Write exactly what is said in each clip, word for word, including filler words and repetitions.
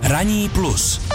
Ranní plus.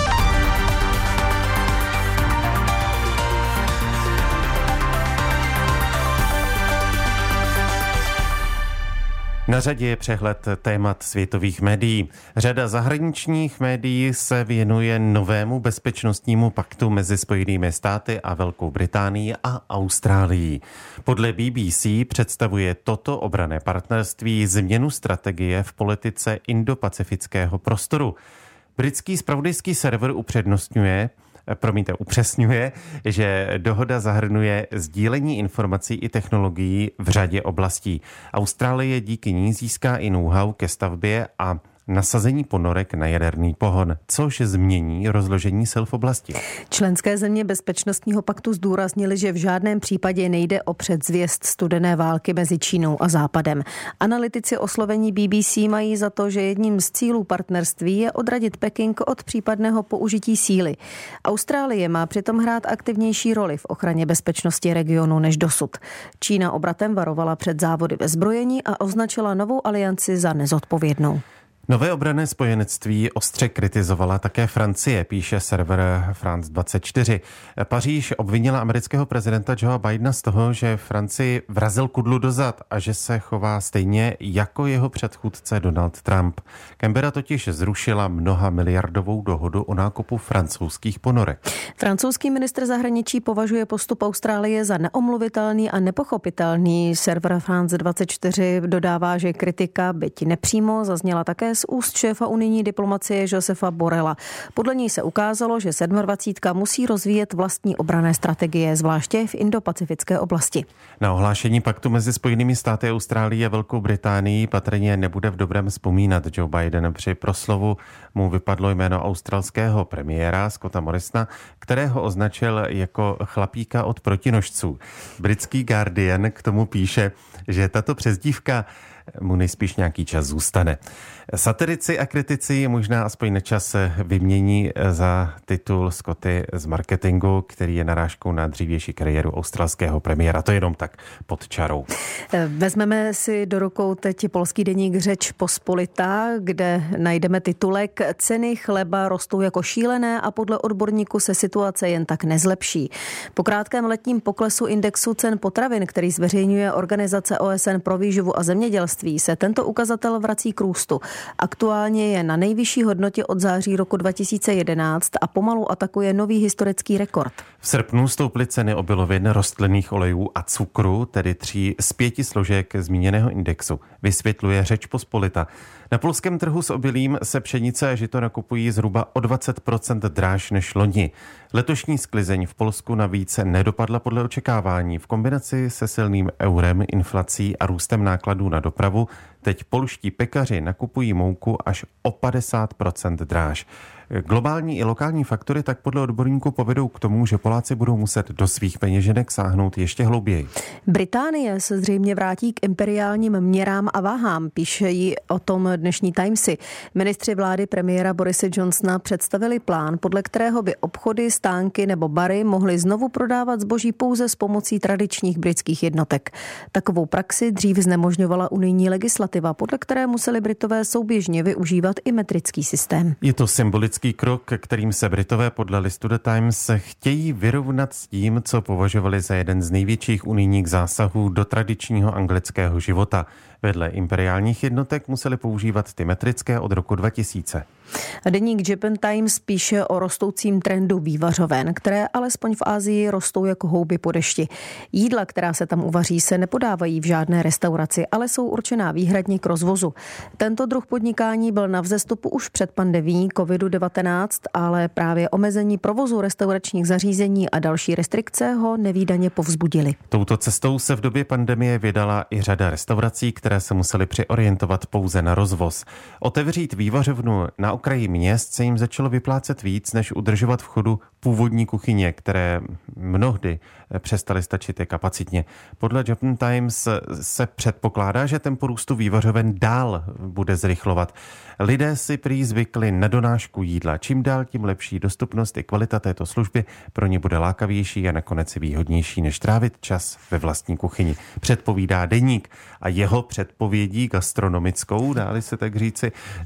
Na řadě je přehled témat světových médií. Řada zahraničních médií se věnuje novému bezpečnostnímu paktu mezi Spojenými státy a Velkou Británií a Austrálií. Podle B B C představuje toto obranné partnerství změnu strategie v politice indopacifického prostoru. Britský zpravodajský server upřednostňuje Promiňte, upřesňuje, že dohoda zahrnuje sdílení informací i technologií v řadě oblastí. Austrálie díky ní získá i know-how ke stavbě a nasazení ponorek na jaderný pohon, což změní rozložení sil v oblasti. Členské země bezpečnostního paktu zdůraznili, že v žádném případě nejde o předzvěst studené války mezi Čínou a Západem. Analytici oslovení B B C mají za to, že jedním z cílů partnerství je odradit Peking od případného použití síly. Austrálie má přitom hrát aktivnější roli v ochraně bezpečnosti regionu než dosud. Čína obratem varovala před závody ve zbrojení a označila novou alianci za nezodpovědnou. Nové obranné spojenectví ostře kritizovala také Francie, píše server France dvacet čtyři. Paříž obvinila amerického prezidenta Joea Bidena z toho, že Francii vrazil kudlu dozad a že se chová stejně jako jeho předchůdce Donald Trump. Canberra totiž zrušila mnoha miliardovou dohodu o nákupu francouzských ponorek. Francouzský ministr zahraničí považuje postup Austrálie za neomluvitelný a nepochopitelný. Server France dvacet čtyři dodává, že kritika, byť nepřímo, zazněla také z úst šéfa unijní diplomacie Josefa Borrella. Podle něj se ukázalo, že sedmadvacítka musí rozvíjet vlastní obranné strategie, zvláště v indopacifické oblasti. Na ohlášení paktu mezi Spojenými státy, Austrálií a Velkou Británií patrně nebude v dobrém vzpomínat Joe Biden. Při proslovu mu vypadlo jméno australského premiéra Scotta Morrisona, kterého označil jako chlapíka od protinožců. Britský Guardian k tomu píše, že tato přezdívka mu nejspíš nějaký čas zůstane. Satirici a kritici možná aspoň nečas vymění za titul Scotty z marketingu, který je narážkou na dřívější kariéru australského premiéra. To je jenom tak pod čarou. Vezmeme si do rukou teď polský deník Řeč Pospolitá, kde najdeme titulek Ceny chleba rostou jako šílené a podle odborníků se situace jen tak nezlepší. Po krátkém letním poklesu indexu cen potravin, který zveřejňuje Organizace O S N pro výživu a zemědělství, se tento ukazatel vrací k růstu. Aktuálně je na nejvyšší hodnotě od září roku dva tisíce jedenáct a pomalu atakuje nový historický rekord. V srpnu stouply ceny obilovin, rostlinných olejů a cukru, tedy tří z pěti složek zmíněného indexu, vysvětluje Řeč Pospolita. Na polském trhu s obilím se pšenice a žito nakupují zhruba o dvacet procent dráž než loni. Letošní sklizeň v Polsku navíc nedopadla podle očekávání. V kombinaci se silným eurem, inflací a růstem nákladů na dopravu teď polští pekaři nakupují mouku až o padesát procent dráž. Globální i lokální faktory tak podle odborníků povedou k tomu, že Poláci budou muset do svých peněženek sáhnout ještě hlouběji. Británie se zřejmě vrátí k imperiálním měrám a váhám, píše jí o tom dnešní Timesy. Ministři vlády premiéra Borise Johnsona představili plán, podle kterého by obchody, stánky nebo bary mohly znovu prodávat zboží pouze s pomocí tradičních britských jednotek. Takovou praxi dřív znemožňovala unijní legislativa, podle které museli Britové souběžně využívat i metrický systém. Je to symbolický krok, kterým se Britové podle listu The Times chtějí vyrovnat s tím, co považovali za jeden z největších unijních zásahů do tradičního anglického života. Vedle imperiálních jednotek museli používat ty metrické od roku dva tisíce. Deník Japan Times píše o rostoucím trendu vývařoven, které alespoň v Asii rostou jako houby po dešti. Jídla, která se tam uvaří, se nepodávají v žádné restauraci, ale jsou určená výhradně k rozvozu. Tento druh podnikání byl na vzestupu už před pandemií kovid devatenáct, ale právě omezení provozu restauračních zařízení a další restrikce ho nevídaně povzbudily. Touto cestou se v době pandemie vydala i řada restaurací, které se museli přiorientovat pouze na rozvoz. Otevřít vývařovnu na okraji měst se jim začalo vyplácet víc, než udržovat v chodu původní kuchyně, které mnohdy přestaly stačit i kapacitně. Podle Japan Times se předpokládá, že tempo růstu vývařoven dál bude zrychlovat. Lidé si prý zvykli na donášku jídla. Čím dál, tím lepší dostupnost i kvalita této služby pro ně bude lákavější a nakonec výhodnější, než trávit čas ve vlastní kuchyni. Předpovídá deník a jeho předpovědí gastronomickou, dá-li se tak říci,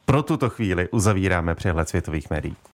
Pro tuto chvíli uzavíráme přehled světových médií.